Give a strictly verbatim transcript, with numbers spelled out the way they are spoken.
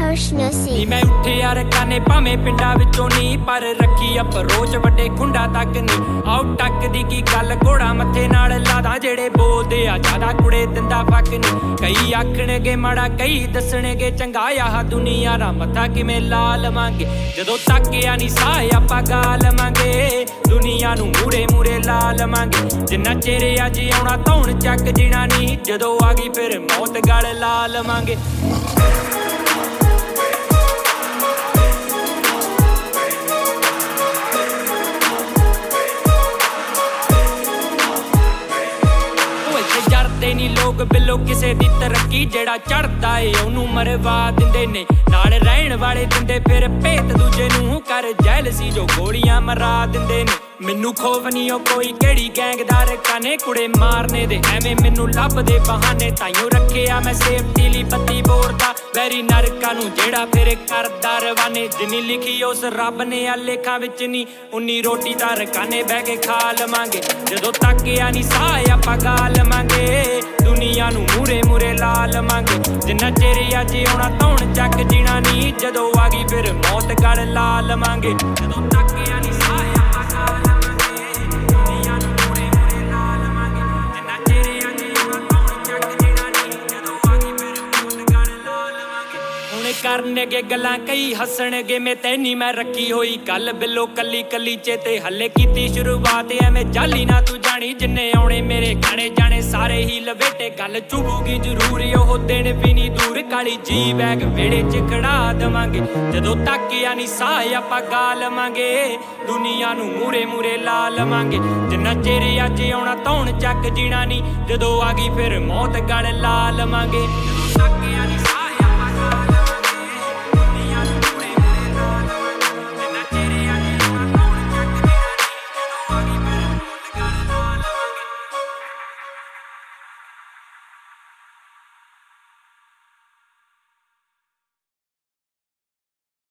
ਨੀ ਮੈਂ ਉੱਠੇ ਯਾਰ ਕਾਨੇ ਭਾਵੇਂ ਪਿੰਡਾਂ ਵਿੱਚੋਂ ਨੀ ਪਰ ਰੱਖੀ ਅਪਰੋਚ ਵੱਡੇ ਖੁੰਡਾ ਤੱਕ ਨੀ ਆਉ ਟੱਕ ਦੀ ਕੀ ਗੱਲ ਘੋੜਾ ਮੱਥੇ ਨਾਲ ਲਾਦਾ ਜਿਹੜੇ ਬੋਲਦੇ ਆ ਜ਼ਿਆਦਾ ਕੁੜੇ ਦਿੰਦਾ ਫੱਕ ਨੀ ਕਈ ਆਖਣਗੇ ਮਾੜਾ ਕਈ ਦੱਸਣਗੇ ਚੰਗਾ ਆਹ ਦੁਨੀਆ ਦਾ ਮੱਥਾ ਕਿਵੇਂ ਲਾ ਲਵਾਂਗੇ ਜਦੋਂ ਤੱਕਿਆ ਨੀ ਸਾਹ ਆਪਾਂ ਗਾ ਲਵਾਂਗੇ ਦੁਨੀਆ ਨੂੰ ਮੂਰੇ ਮੂਰੇ ਲਾ ਲਵਾਂਗੇ ਜਿੰਨਾ ਚਿਰ ਅੱਜ ਆਉਣਾ ਧੌਣ ਚੱਕ ਜਿਣਾ ਨੀ ਜਦੋਂ ਆ ਗਈ ਫਿਰ ਮੌਤ ਗਲ ਲਾ ਲਵਾਂਗੇ ਜਰਦੇ ਨੀ ਲੋਕ ਬਿੱਲੋ ਕਿਸੇ ਦੀ ਤਰੱਕੀ ਜਿਹੜਾ ਚੜਦਾ ਏ ਉਹਨੂੰ ਮਰਵਾ ਦਿੰਦੇ ਨੇ ਨਾਲ ਰਹਿਣ ਵਾਲੇ ਦਿੰਦੇ ਫਿਰ ਭੇਤ ਦੂਜੇ ਨੂੰ ਕਰ ਜੈਲਸੀ ਜੋ ਗੋਲੀਆਂ ਮਰਾ ਦਿੰਦੇ ਨੇ ਮੈਨੂੰ ਖੋਫ ਨੀ ਉਹ ਕੋਈ ਕਿਹੜੀ ਗੈਂਗਦਾਰ ਕਾਨੇ ਕੁੜੇ ਮਾਰਨੇ ਦੇ ਐਵੇਂ ਮੈਨੂੰ ਲੱਭਦੇ ਬਹਾਨੇ ਤਾਈਓ ਰੱਖਿਆ ਮੈਂ ਸੇਫਟੀ ਲਈ ਬੱਤੀ ਬੋਰਦਾ ਵੈਰੀ ਨਰਕਾਂ ਨੂੰ ਜਿਹੜਾ ਫਿਰ ਕਰਦਾ ਰਵਾਨੇ ਜਿੰਨੀ ਲਿਖੀ ਉਸ ਰੱਬ ਨੇ ਆ ਲੇਖਾਂ ਵਿੱਚ ਨੀ ਉਨੀ ਰੋਟੀ ਤਾਂ ਰਕਾਨੇ ਬਹਿ ਕੇ ਖਾ ਲਵਾਂਗੇ ਜਦੋਂ ਤੱਕਿਆ ਨੀ ਸਾਹ ਆਪਾਂ ਗਾ ਲਵਾਂਗੇ ਦੁਨੀਆ ਨੂੰ ਮੂਰੇ ਮੂਰੇ ਲਾ ਲਵਾਂਗੇ ਜਿੰਨਾ ਚਿਰ ਅੱਜ ਆਉਣਾ ਧੌਣ ਚੱਕ ਜਿਣਾ ਨੀ ਜਦੋਂ ਆ ਗਈ ਫਿਰ ਮੌਤ ਗਲ ਲਾ ਲਵਾਂਗੇ ਜਦੋਂ ਤੱਕਿਆ ਨੀ ਸਾਹ ਆਪਾਂ ਗਾ ਲਵਾਂਗੇ ਦੁਨੀਆ ਨੂੰ ਮੂਰੇ ਮੂਰੇ ਲਾ ਲਵਾਂਗੇ ਜਿੰਨਾ ਚਿਰ ਅੱਜ ਆਉਣਾ ਧੌਣ ਚੱਕ ਜਿਣਾ ਨੀ ਜਦੋਂ ਆ ਗਈ ਫਿਰ ਮੌਤ ਗਲ ਲਾ ਲਵਾਂਗੇ ਹੁਣ ਕਰਨਗੇ ਗੱਲਾਂ ਕਈ ਹੱਸਣਗੇ ਮੈਂ ਤੈਨੀ ਮੈਂ ਰੱਖੀ ਹੋਈ ਗੱਲ ਬਿੱਲੋ ਕੱਲੀ ਕੱਲੀ ਚੇਤੇ ਹੱਲੇ ਕੀਤੀ ਸ਼ੁਰੂਆਤ ਐਵੇਂ ਜਾਲੀ ਨਾ ਤੂੰ ਜਾਣੀ ਜਿੰਨੇ ਆਉਣੇ ਮੇਰੇ ਗਾਣੇ ਜਾਣੇ ਸਾਰੇ ਹੀ ਲਵੇਟੇ ਗੱਲ ਚੁਭੂਗੀ ਜ਼ਰੂਰ ਉਹ ਦਿਨ ਵੀ ਨੀ ਦੂਰ ਕਾਲੀ ਜੀ ਬੈਗ ਵਿਹੜੇ ਚ ਖੜਾ ਦਵਾਂਗੇ ਜਦੋਂ ਤੱਕਿਆ ਨੀ ਸਾਹ ਆਪਾਂ ਗਾ ਲਵਾਂਗੇ ਦੁਨੀਆ ਨੂੰ ਮੂਰੇ ਮੂਰੇ ਲਾ ਲਵਾਂਗੇ ਜਿੰਨਾ ਚਿਰ ਅੱਜ ਆਉਣਾ ਧੌਣ ਚੱਕ ਜਿਣਾ ਨੀ ਜਦੋਂ ਆ ਗਈ ਫਿਰ ਮੌਤ ਗਲ ਲਾ ਲਵਾਂਗੇ ਜਦੋਂ ਤੱਕਿਆ ਨੀ ਸਾਹ ਆਪਾਂ ਗਾ